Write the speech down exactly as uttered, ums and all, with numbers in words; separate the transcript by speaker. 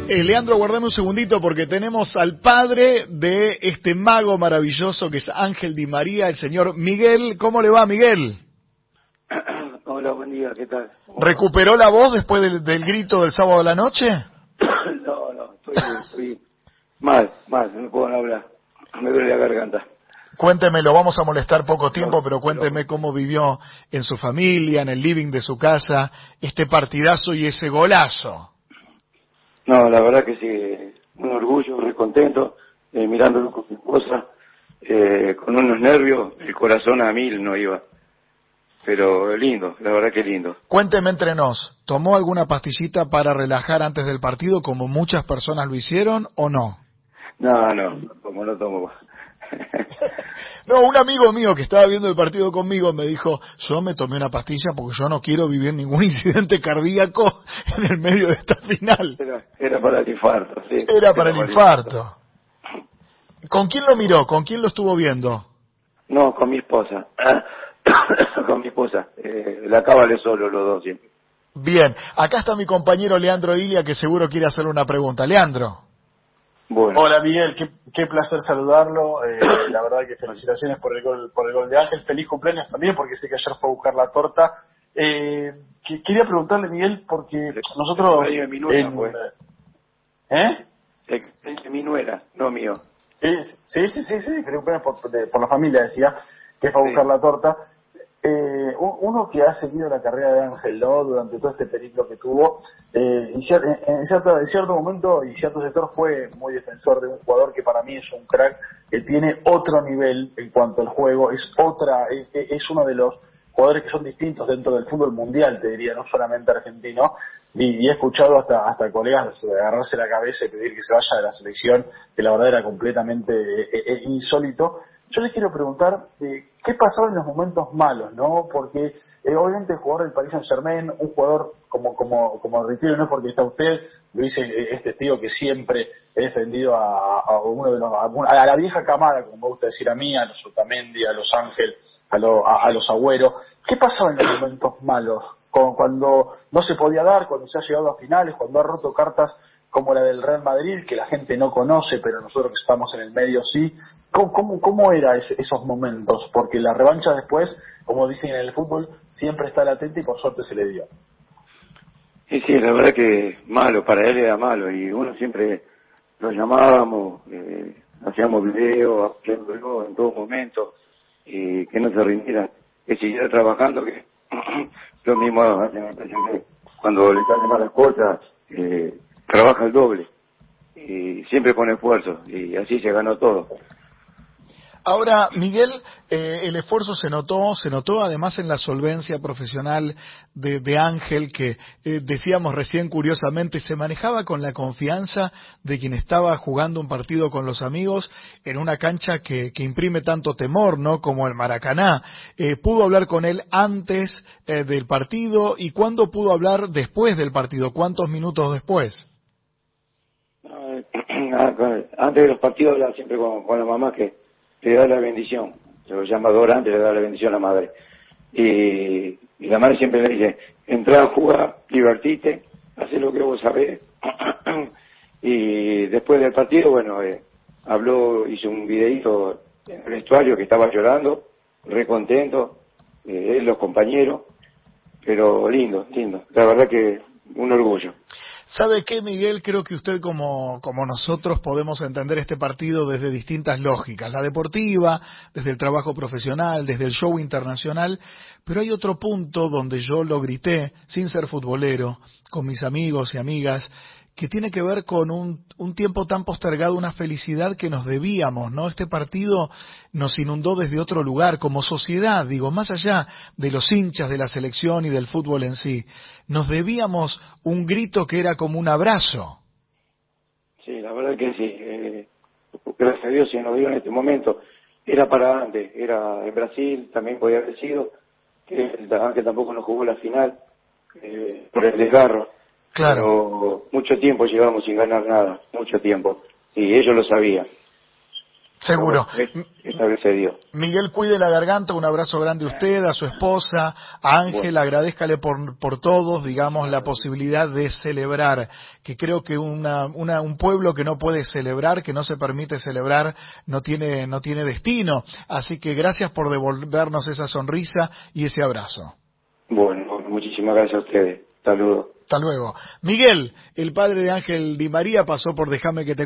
Speaker 1: Eh, Leandro, guardame un segundito porque tenemos al padre de este mago maravilloso que es Ángel Di María, el señor Miguel. ¿Cómo le va, Miguel?
Speaker 2: Hola, buen día, ¿qué tal?
Speaker 1: ¿Recuperó la voz después del, del grito del sábado a la noche?
Speaker 2: No, no, estoy, estoy mal, mal, no puedo hablar, me duele la garganta.
Speaker 1: Cuénteme, lo vamos a molestar poco tiempo, pero cuénteme cómo vivió en su familia, en el living de su casa, este partidazo y ese golazo.
Speaker 2: No, la verdad que sí, un orgullo, muy contento, eh, mirándolo con mi esposa, eh, con unos nervios, el corazón a mil no iba, pero lindo, la verdad que lindo.
Speaker 1: Cuénteme entre nos, ¿tomó alguna pastillita para relajar antes del partido como muchas personas lo hicieron o no?
Speaker 2: No, no, como no tomo.
Speaker 1: No, un amigo mío que estaba viendo el partido conmigo me dijo, yo me tomé una pastilla porque yo no quiero vivir ningún incidente cardíaco en el medio de esta final.
Speaker 2: Era, era para el infarto, sí.
Speaker 1: Era, era para el infarto. infarto. ¿Con quién lo miró? ¿Con quién lo estuvo viendo?
Speaker 2: No, con mi esposa. Con mi esposa. Eh, la cábale solo los dos siempre.
Speaker 1: Bien, acá está mi compañero Leandro Ilia que seguro quiere hacerle una pregunta. Leandro.
Speaker 3: Bueno. Hola Miguel, qué, qué placer saludarlo, eh, la verdad que felicitaciones por el gol por el gol de Ángel, feliz cumpleaños también porque sé que ayer fue a buscar la torta. Eh, que, quería preguntarle Miguel porque nosotros...
Speaker 2: De mi nuera,
Speaker 3: en,
Speaker 2: pues.
Speaker 3: ¿Eh?
Speaker 2: De mi nuera, no mío.
Speaker 3: Sí, sí, sí, sí, sí, creo que por, de, por la familia decía que fue a buscar sí. la torta. Eh, uno que ha seguido la carrera de Ángel, ¿no? Durante todo este periplo que tuvo, eh, en, cierto, en, cierto, en cierto momento y cierto sector fue muy defensor de un jugador que para mí es un crack, que tiene otro nivel en cuanto al juego, es otra, es, es uno de los jugadores que son distintos dentro del fútbol mundial, te diría, no solamente argentino, y, y he escuchado hasta hasta colegas agarrarse la cabeza y pedir que se vaya de la selección, que la verdad era completamente eh, eh, insólito. Yo les quiero preguntar eh, qué pasaba en los momentos malos, ¿no? Porque eh, obviamente el jugador del Paris Saint-Germain, un jugador como como como Retiro, no es porque está usted, lo dice eh, es testigo que siempre he defendido a, a uno de los a, a la vieja camada, como me gusta decir a mí, a los Otamendi, a los Ángel, a, lo, a, a los Agüero. ¿Qué pasaba en los momentos malos? Con, cuando no se podía dar, cuando se ha llegado a finales, cuando ha roto cartas como la del Real Madrid, que la gente no conoce, pero nosotros que estamos en el medio sí. ¿Cómo, cómo, cómo era ese, esos momentos? Porque la revancha después, como dicen en el fútbol, siempre está latente y por suerte se le dio.
Speaker 2: Sí, sí, la verdad que malo, para él era malo, y uno siempre lo llamábamos, eh, hacíamos videos, apoyándolo en todo momento, y que no se rindiera, que siguiera trabajando, que lo mismo hace la impresión que cuando le salen malas cosas, eh, trabaja el doble y siempre con esfuerzo y así se ganó todo.
Speaker 1: Ahora, Miguel, eh, el esfuerzo se notó, se notó además en la solvencia profesional de, de Ángel, que eh, decíamos recién curiosamente, se manejaba con la confianza de quien estaba jugando un partido con los amigos en una cancha que, que imprime tanto temor, ¿no? Como el Maracaná. Eh, ¿Pudo hablar con él antes eh, del partido y cuándo pudo hablar después del partido? ¿Cuántos minutos después?
Speaker 2: Antes de los partidos hablaba siempre con, con la mamá que le da la bendición, se lo llama Dora, antes le da la bendición a la madre. Y, y la madre siempre le dice, entrá a jugar, divertite, haz lo que vos sabés. Y después del partido, bueno, eh, habló, hizo un videíto en el vestuario que estaba llorando, re contento, eh, él, los compañeros, pero lindo, lindo, la verdad que un orgullo.
Speaker 1: ¿Sabe qué, Miguel? Creo que usted como, como nosotros podemos entender este partido desde distintas lógicas. La deportiva, desde el trabajo profesional, desde el show internacional. Pero hay otro punto donde yo lo grité, sin ser futbolero, con mis amigos y amigas, que tiene que ver con un, un tiempo tan postergado, una felicidad que nos debíamos, ¿no? Este partido nos inundó desde otro lugar, como sociedad, digo, más allá de los hinchas de la selección y del fútbol en sí. Nos debíamos un grito que era como un abrazo.
Speaker 2: Sí, la verdad que sí. Eh, gracias a Dios se nos dio en este momento. Era para antes, era en Brasil, también podía haber sido, que Ángel tampoco nos jugó la final, eh, por el desgarro.
Speaker 1: Claro.
Speaker 2: Pero mucho tiempo llevamos sin ganar nada, mucho tiempo. Y ellos lo sabían.
Speaker 1: Seguro.
Speaker 2: Esta vez se dio.
Speaker 1: Miguel, cuide la garganta, un abrazo grande a usted, a su esposa, a Ángel, bueno. Agradézcale por, por todos, digamos, la posibilidad de celebrar, que creo que una, una, un pueblo que no puede celebrar, que no se permite celebrar, no tiene, no tiene destino. Así que gracias por devolvernos esa sonrisa y ese abrazo.
Speaker 2: Bueno, muchísimas gracias a ustedes. Hasta luego.
Speaker 1: Hasta luego. Miguel, el padre de Ángel Di María, pasó por Déjame que te